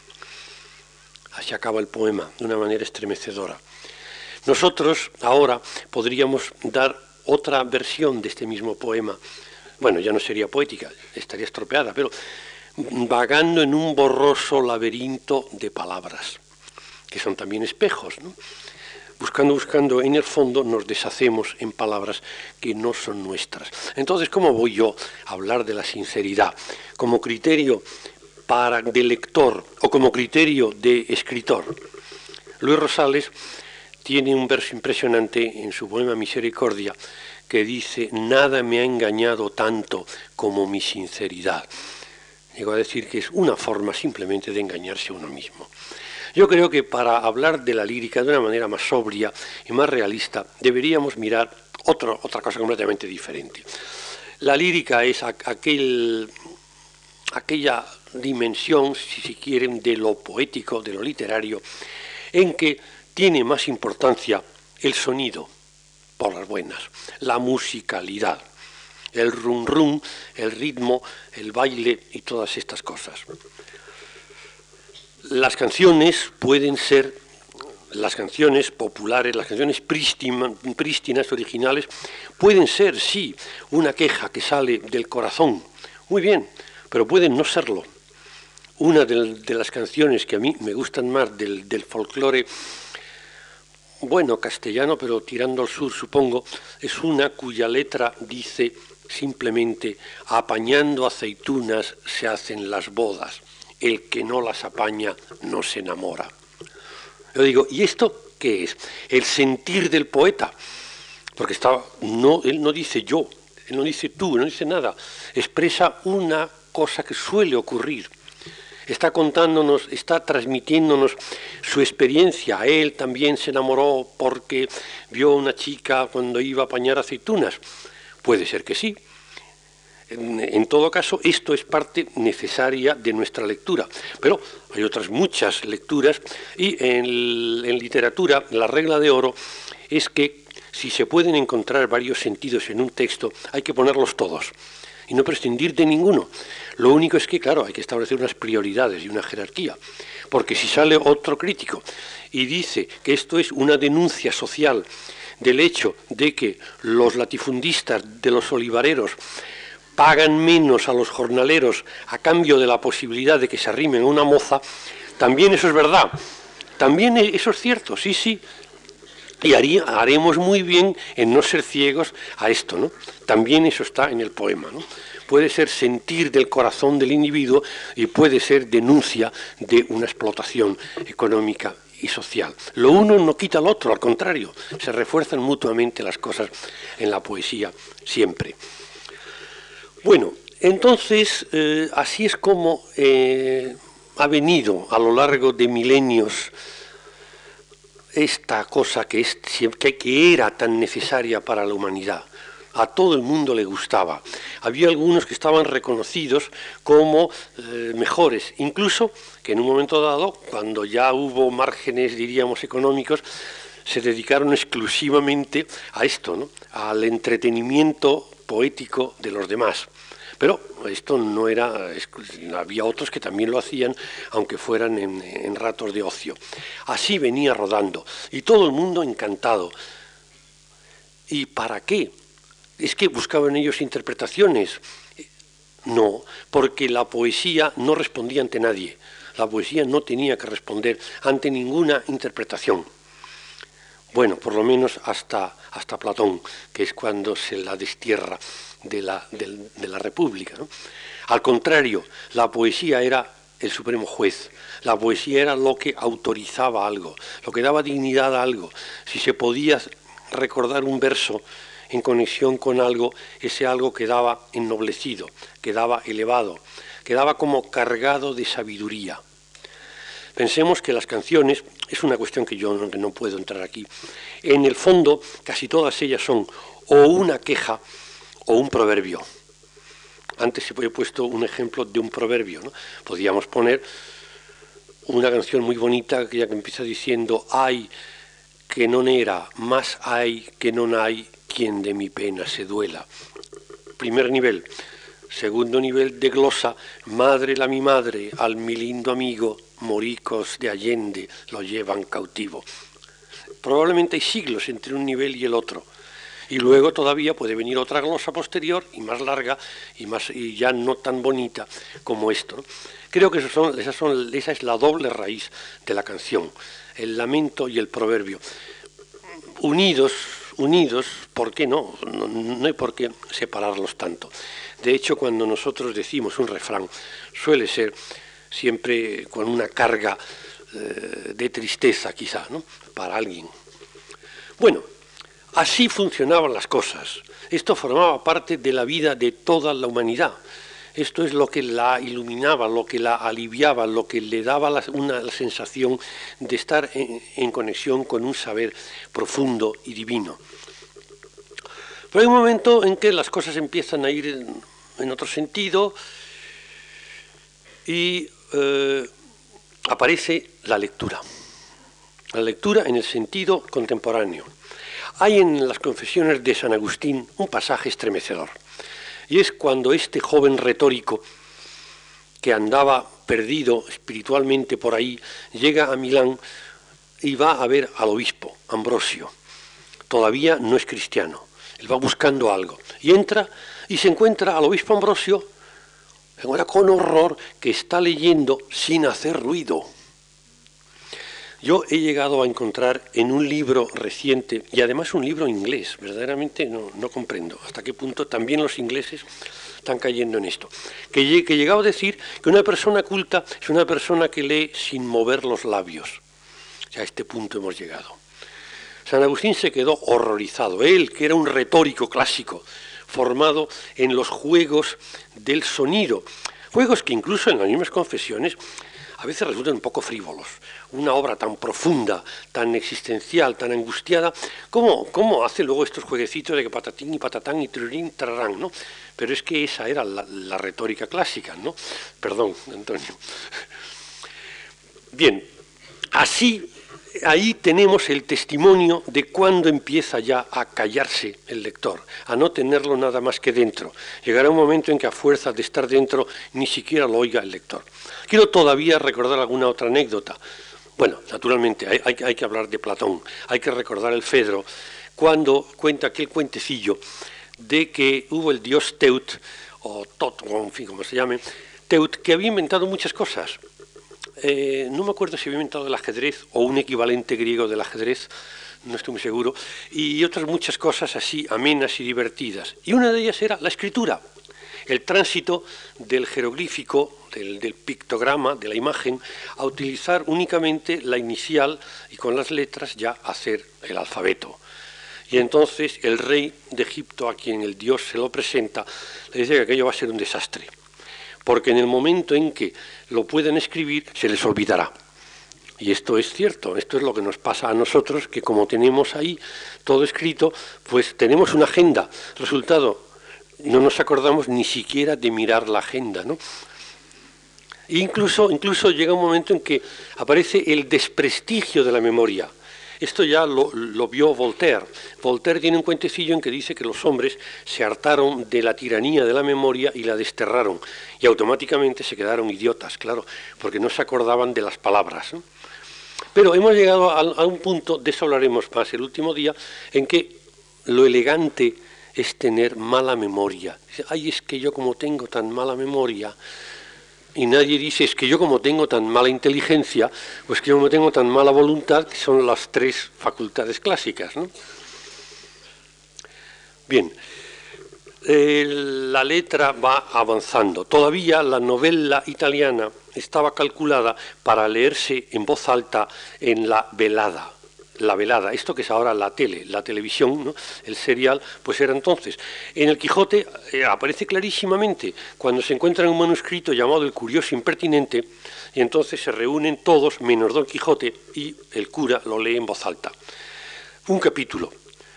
Así acaba el poema, de una manera estremecedora. Nosotros ahora podríamos dar otra versión de este mismo poema. Bueno, ya no sería poética, estaría estropeada, pero vagando en un borroso laberinto de palabras, que son también espejos, ¿no? Buscando, en el fondo nos deshacemos en palabras que no son nuestras. Entonces, ¿cómo voy yo a hablar de la sinceridad? Como criterio de lector o como criterio de escritor. Luis Rosales tiene un verso impresionante en su poema Misericordia que dice, nada me ha engañado tanto como mi sinceridad. Llego a decir que es una forma simplemente de engañarse a uno mismo. Yo creo que para hablar de la lírica de una manera más sobria y más realista deberíamos mirar otra cosa completamente diferente. La lírica es aquella dimensión, si quieren, de lo poético, de lo literario, en que tiene más importancia el sonido, por las buenas, la musicalidad, el rum rum, el ritmo, el baile y todas estas cosas. Las canciones pueden ser, las canciones populares, las canciones prístinas, originales, pueden ser, sí, una queja que sale del corazón, muy bien, pero pueden no serlo. Una de las canciones que a mí me gustan más del folclore, bueno, castellano, pero tirando al sur, supongo, es una cuya letra dice simplemente, apañando aceitunas se hacen las bodas. El que no las apaña no se enamora. Yo digo, ¿y esto qué es? El sentir del poeta. Porque él no dice yo, él no dice tú, no dice nada, expresa una cosa que suele ocurrir. Está contándonos, está transmitiéndonos su experiencia. Él también se enamoró porque vio a una chica cuando iba a apañar aceitunas. Puede ser que sí. En todo caso, esto es parte necesaria de nuestra lectura. Pero hay otras muchas lecturas y en literatura la regla de oro es que si se pueden encontrar varios sentidos en un texto, hay que ponerlos todos y no prescindir de ninguno. Lo único es que, claro, hay que establecer unas prioridades y una jerarquía, porque si sale otro crítico y dice que esto es una denuncia social del hecho de que los latifundistas de los olivareros pagan menos a los jornaleros a cambio de la posibilidad de que se arrimen a una moza, también eso es verdad, también eso es cierto, sí, sí, y haremos muy bien en no ser ciegos a esto, ¿no? También eso está en el poema, ¿no? Puede ser sentir del corazón del individuo y puede ser denuncia de una explotación económica y social. Lo uno no quita al otro, al contrario, se refuerzan mutuamente las cosas en la poesía siempre. Bueno, entonces, así es como ha venido a lo largo de milenios esta cosa que era tan necesaria para la humanidad. A todo el mundo le gustaba. Había algunos que estaban reconocidos como mejores, incluso que en un momento dado, cuando ya hubo márgenes, diríamos, económicos, se dedicaron exclusivamente a esto, ¿no? Al entretenimiento poético de los demás. Pero esto no era, había otros que también lo hacían, aunque fueran en ratos de ocio. Así venía rodando, y todo el mundo encantado. ¿Y para qué? ¿Es que buscaban ellos interpretaciones? No, porque la poesía no respondía ante nadie. La poesía no tenía que responder ante ninguna interpretación. Bueno, por lo menos hasta Platón, que es cuando se la destierra de la República, ¿no? Al contrario, la poesía era el supremo juez. La poesía era lo que autorizaba algo, lo que daba dignidad a algo. Si se podía recordar un verso en conexión con algo, ese algo quedaba ennoblecido, quedaba elevado, quedaba como cargado de sabiduría. Pensemos que las canciones, es una cuestión que yo no puedo entrar aquí, en el fondo casi todas ellas son o una queja o un proverbio. Antes he puesto un ejemplo de un proverbio, ¿no? Podríamos poner una canción muy bonita que empieza diciendo: «Ay, que non era, más hay que non hay quien de mi pena se duela». Primer nivel. Segundo nivel de glosa: «Madre la mi madre, al mi lindo amigo, moricos de Allende lo llevan cautivo». Probablemente hay siglos entre un nivel y el otro. Y luego todavía puede venir otra glosa posterior y más larga y ya no tan bonita como esto, ¿no? Creo que esa es la doble raíz de la canción, el lamento y el proverbio. Unidos, ¿por qué no? No hay por qué separarlos tanto. De hecho, cuando nosotros decimos un refrán, suele ser siempre con una carga de tristeza, quizá, ¿no? Para alguien. Bueno, así funcionaban las cosas. Esto formaba parte de la vida de toda la humanidad. Esto es lo que la iluminaba, lo que la aliviaba, lo que le daba la sensación de estar en conexión con un saber profundo y divino. Pero hay un momento en que las cosas empiezan a ir en otro sentido y aparece la lectura. La lectura en el sentido contemporáneo. Hay en las Confesiones de San Agustín un pasaje estremecedor, y es cuando este joven retórico que andaba perdido espiritualmente por ahí, llega a Milán y va a ver al obispo, Ambrosio. Todavía no es cristiano, él va buscando algo, y entra y se encuentra al obispo Ambrosio, con horror, que está leyendo sin hacer ruido. Yo he llegado a encontrar en un libro reciente, y además un libro inglés, verdaderamente no comprendo hasta qué punto también los ingleses están cayendo en esto, que he llegado a decir que una persona culta es una persona que lee sin mover los labios. O sea, a este punto hemos llegado. San Agustín se quedó horrorizado. Él, que era un retórico clásico, formado en los juegos del sonido, juegos que incluso en las mismas confesiones a veces resultan un poco frívolos. Una obra tan profunda, tan existencial, tan angustiada, ¿cómo hace luego estos jueguecitos de que patatín y patatán y trurín, tararán, ¿no? Pero es que esa era la retórica clásica, ¿no? Perdón, Antonio. Bien, así, ahí tenemos el testimonio de cuándo empieza ya a callarse el lector, a no tenerlo nada más que dentro. Llegará un momento en que a fuerza de estar dentro ni siquiera lo oiga el lector. Quiero todavía recordar alguna otra anécdota. Bueno, naturalmente hay que hablar de Platón, hay que recordar el Fedro, cuando cuenta aquel cuentecillo de que hubo el dios Teut, o Tot, o en fin, como se llame, Teut, que había inventado muchas cosas. No me acuerdo si había inventado el ajedrez o un equivalente griego del ajedrez, no estoy muy seguro, y otras muchas cosas así amenas y divertidas. Y una de ellas era la escritura, el tránsito del jeroglífico, del pictograma, de la imagen, a utilizar únicamente la inicial y con las letras ya hacer el alfabeto. Y entonces el rey de Egipto, a quien el dios se lo presenta, le dice que aquello va a ser un desastre, porque en el momento en que lo puedan escribir se les olvidará. Y esto es cierto, esto es lo que nos pasa a nosotros, que como tenemos ahí todo escrito, pues tenemos una agenda. Resultado, no nos acordamos ni siquiera de mirar la agenda, ¿no? Incluso llega un momento en que aparece el desprestigio de la memoria. Esto ya lo vio Voltaire. Voltaire tiene un cuentecillo en que dice que los hombres se hartaron de la tiranía de la memoria y la desterraron, y automáticamente se quedaron idiotas, claro, porque no se acordaban de las palabras, ¿no? Pero hemos llegado a un punto, de eso hablaremos más el último día, en que lo elegante es tener mala memoria. Ay, es que yo como tengo tan mala memoria, y nadie dice, es que yo como tengo tan mala inteligencia, pues que yo como tengo tan mala voluntad, que son las tres facultades clásicas, ¿no? Bien, la letra va avanzando. Todavía la novela italiana estaba calculada para leerse en voz alta en la velada. La velada, esto que es ahora la televisión, ¿no? El serial, pues era entonces. En el Quijote aparece clarísimamente cuando se encuentra un manuscrito llamado El Curioso Impertinente, y entonces se reúnen todos, menos Don Quijote, y el cura lo lee en voz alta. Un capítulo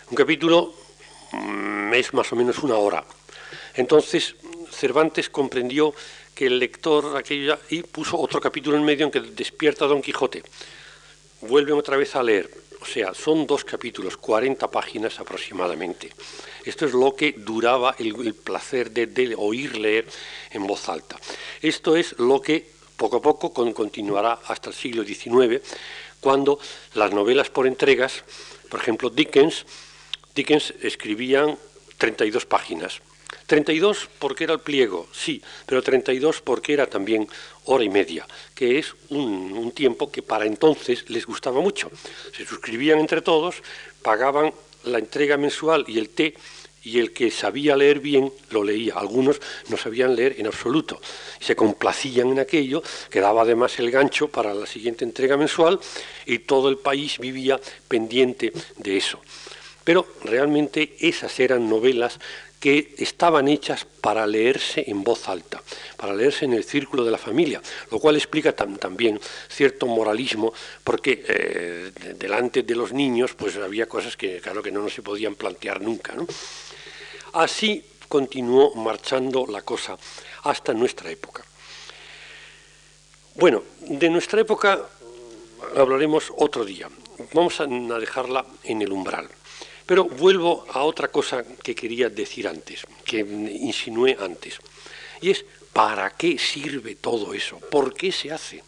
es más o menos una hora. Entonces Cervantes comprendió que el lector aquella y puso otro capítulo en medio en que despierta a Don Quijote. Vuelven otra vez a leer. O sea, son 2 capítulos, 40 páginas aproximadamente. Esto es lo que duraba el placer de oír leer en voz alta. Esto es lo que poco a poco continuará hasta el siglo XIX, cuando las novelas por entregas, por ejemplo, Dickens escribían 32 páginas. 32 porque era el pliego, sí, pero 32 porque era también hora y media, que es un tiempo que para entonces les gustaba mucho. Se suscribían entre todos, pagaban la entrega mensual y el té, y el que sabía leer bien lo leía. Algunos no sabían leer en absoluto. Se complacían en aquello, que daba además el gancho para la siguiente entrega mensual, y todo el país vivía pendiente de eso. Pero realmente esas eran novelas que estaban hechas para leerse en voz alta, para leerse en el círculo de la familia, lo cual explica también cierto moralismo, porque delante de los niños pues había cosas que claro que no se podían plantear nunca, ¿no? Así continuó marchando la cosa hasta nuestra época. Bueno, de nuestra época hablaremos otro día, vamos a dejarla en el umbral. Pero vuelvo a otra cosa que quería decir antes, que insinué antes, y es ¿para qué sirve todo eso? ¿Por qué se hace?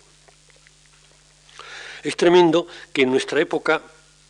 Es tremendo que en nuestra época,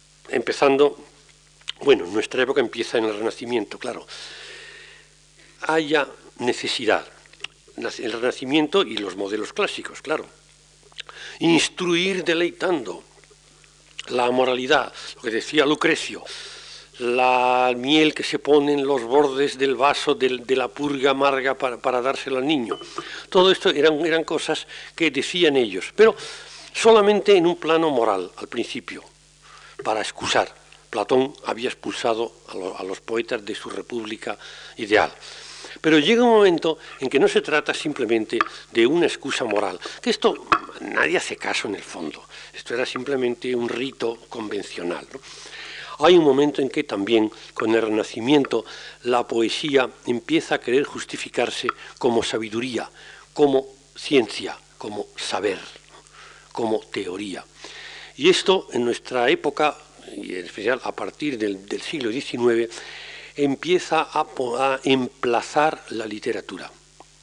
nuestra época empieza en el Renacimiento, claro, haya necesidad, el Renacimiento y los modelos clásicos, claro, instruir deleitando, la moralidad, lo que decía Lucrecio, la miel que se pone en los bordes del vaso de la purga amarga para dárselo al niño. Todo esto eran cosas que decían ellos, pero solamente en un plano moral al principio, para excusar, Platón había expulsado a los poetas de su república ideal. Pero llega un momento en que no se trata simplemente de una excusa moral, que esto nadie hace caso en el fondo, esto era simplemente un rito convencional, ¿no? Hay un momento en que también, con el Renacimiento, la poesía empieza a querer justificarse como sabiduría, como ciencia, como saber, como teoría. Y esto, en nuestra época, y en especial a partir del siglo XIX, empieza a emplazar la literatura.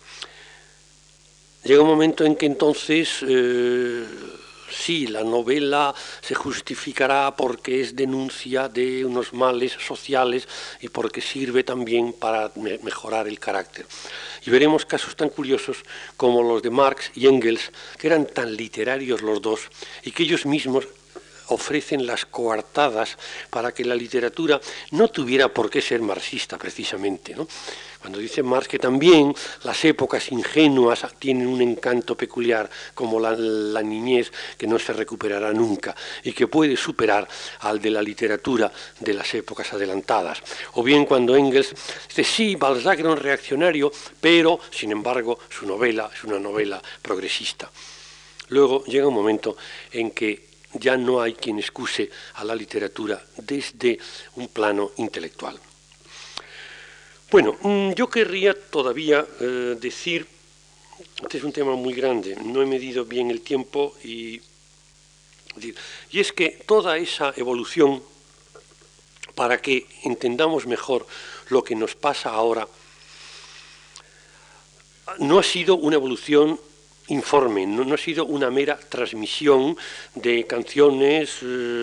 Llega un momento en que entonces sí, la novela se justificará porque es denuncia de unos males sociales y porque sirve también para mejorar el carácter. Y veremos casos tan curiosos como los de Marx y Engels, que eran tan literarios los dos y que ellos mismos ofrecen las coartadas para que la literatura no tuviera por qué ser marxista precisamente, ¿no? Cuando dice Marx que también las épocas ingenuas tienen un encanto peculiar, como la niñez que no se recuperará nunca y que puede superar al de la literatura de las épocas adelantadas. O bien cuando Engels dice, sí, Balzac era un reaccionario, pero, sin embargo, su novela es una novela progresista. Luego llega un momento en que ya no hay quien excuse a la literatura desde un plano intelectual. Bueno, yo querría todavía decir, este es un tema muy grande, no he medido bien el tiempo y es que toda esa evolución, para que entendamos mejor lo que nos pasa ahora, no ha sido una evolución informe, no ha sido una mera transmisión de canciones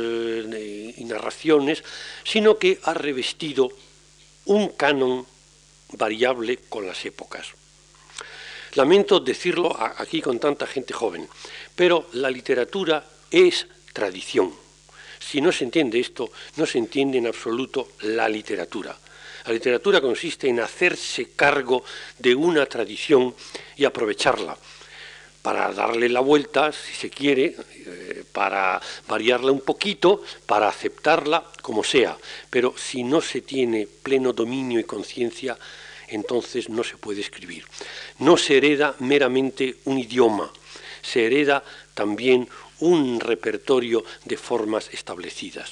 y narraciones, sino que ha revestido un canon variable con las épocas. Lamento decirlo aquí con tanta gente joven, pero la literatura es tradición. Si no se entiende esto, no se entiende en absoluto la literatura. La literatura consiste en hacerse cargo de una tradición y aprovecharla para darle la vuelta, si se quiere, para variarla un poquito, para aceptarla como sea. Pero si no se tiene pleno dominio y conciencia, entonces no se puede escribir. No se hereda meramente un idioma, se hereda también un repertorio de formas establecidas.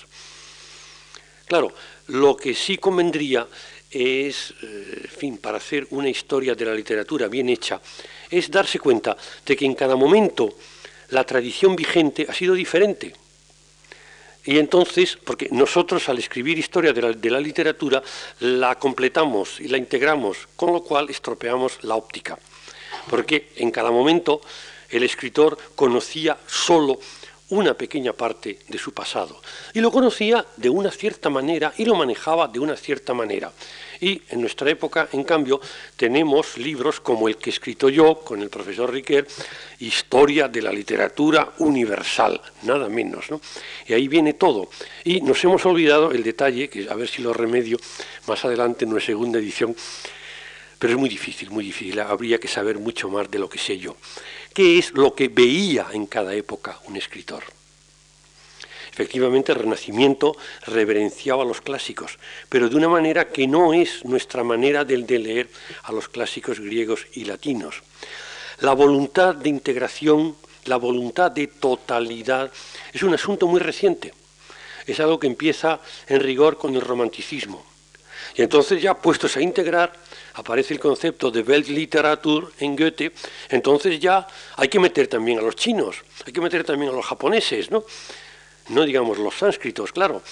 Claro, lo que sí convendría es, en fin, para hacer una historia de la literatura bien hecha, es darse cuenta de que en cada momento la tradición vigente ha sido diferente. Y entonces, porque nosotros al escribir historia de la literatura la completamos y la integramos, con lo cual estropeamos la óptica. Porque en cada momento el escritor conocía solo una pequeña parte de su pasado. Y lo conocía de una cierta manera y lo manejaba de una cierta manera. Y en nuestra época, en cambio, tenemos libros como el que he escrito yo con el profesor Riquer, Historia de la literatura universal, nada menos, ¿no? Y ahí viene todo. Y nos hemos olvidado el detalle, que a ver si lo remedio más adelante en una segunda edición, pero es muy difícil, habría que saber mucho más de lo que sé yo. ¿Qué es lo que veía en cada época un escritor? Efectivamente, el Renacimiento reverenciaba a los clásicos, pero de una manera que no es nuestra manera de leer a los clásicos griegos y latinos. La voluntad de integración, la voluntad de totalidad, es un asunto muy reciente. Es algo que empieza en rigor con el romanticismo. Y entonces ya puestos a integrar, aparece el concepto de Weltliteratur en Goethe, entonces ya hay que meter también a los chinos, hay que meter también a los japoneses, ¿no? No digamos los sánscritos, claro.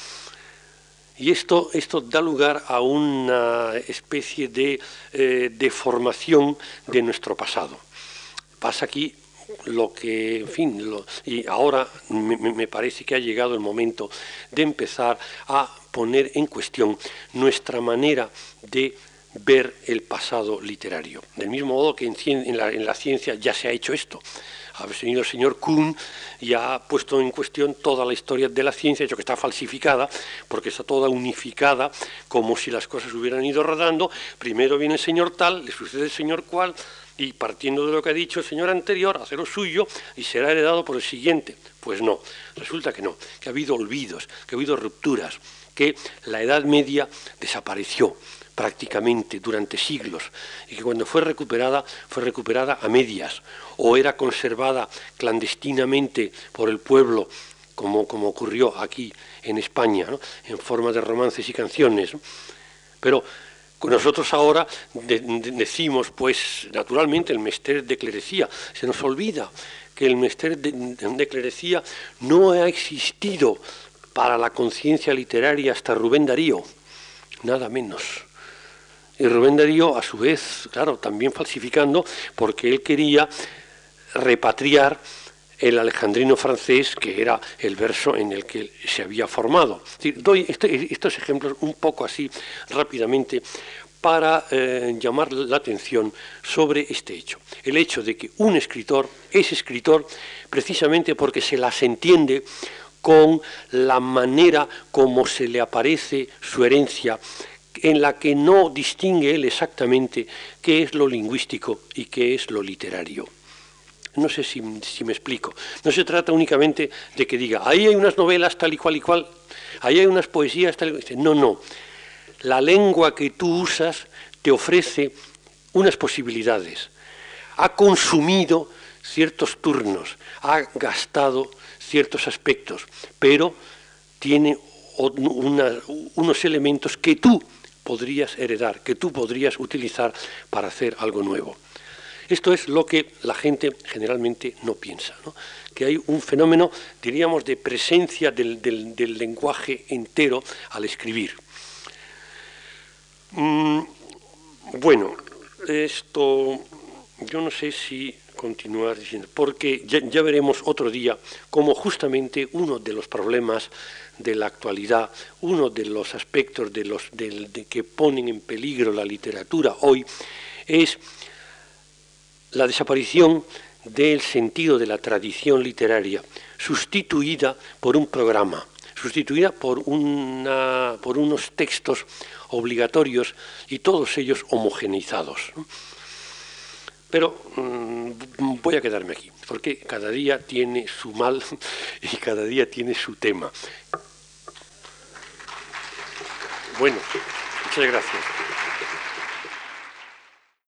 Y esto da lugar a una especie de deformación de nuestro pasado. Pasa aquí lo que, en fin, y ahora me parece que ha llegado el momento de empezar a poner en cuestión nuestra manera de ver el pasado literario. Del mismo modo que en la ciencia ya se ha hecho esto. Ha venido el señor Kuhn y ha puesto en cuestión toda la historia de la ciencia, hecho que está falsificada, porque está toda unificada, como si las cosas hubieran ido rodando. Primero viene el señor tal, le sucede el señor cual, y partiendo de lo que ha dicho el señor anterior, hace lo suyo y será heredado por el siguiente. Pues no, resulta que no, que ha habido olvidos, que ha habido rupturas, que la Edad Media desapareció prácticamente durante siglos y que cuando fue recuperada a medias o era conservada clandestinamente por el pueblo, como ocurrió aquí en España, ¿no?, en forma de romances y canciones, ¿no? Pero nosotros ahora decimos, pues, naturalmente, el mester de clerecía. Se nos olvida que el mester de clerecía no ha existido para la conciencia literaria hasta Rubén Darío, nada menos. Y Rubén Darío, a su vez, claro, también falsificando, porque él quería repatriar el alejandrino francés, que era el verso en el que se había formado. Es decir, doy estos ejemplos un poco así rápidamente para llamar la atención sobre este hecho. El hecho de que un escritor es escritor precisamente porque se las entiende con la manera como se le aparece su herencia, en la que no distingue él exactamente qué es lo lingüístico y qué es lo literario. No sé si me explico. No se trata únicamente de que diga, ahí hay unas novelas tal y cual, ahí hay unas poesías tal y cual. No, no. La lengua que tú usas te ofrece unas posibilidades. Ha consumido ciertos turnos, ha gastado ciertos aspectos, pero tiene unos elementos que tú podrías heredar, que tú podrías utilizar para hacer algo nuevo. Esto es lo que la gente generalmente no piensa, ¿no? Que hay un fenómeno, diríamos, de presencia del lenguaje entero al escribir. Bueno, esto yo no sé si continuar diciendo, porque ya veremos otro día cómo justamente uno de los problemas de la actualidad, uno de los aspectos de que ponen en peligro la literatura hoy es la desaparición del sentido de la tradición literaria, sustituida por un programa, sustituida por unos textos obligatorios y todos ellos homogeneizados. Pero voy a quedarme aquí, porque cada día tiene su mal y cada día tiene su tema. Bueno, muchas gracias.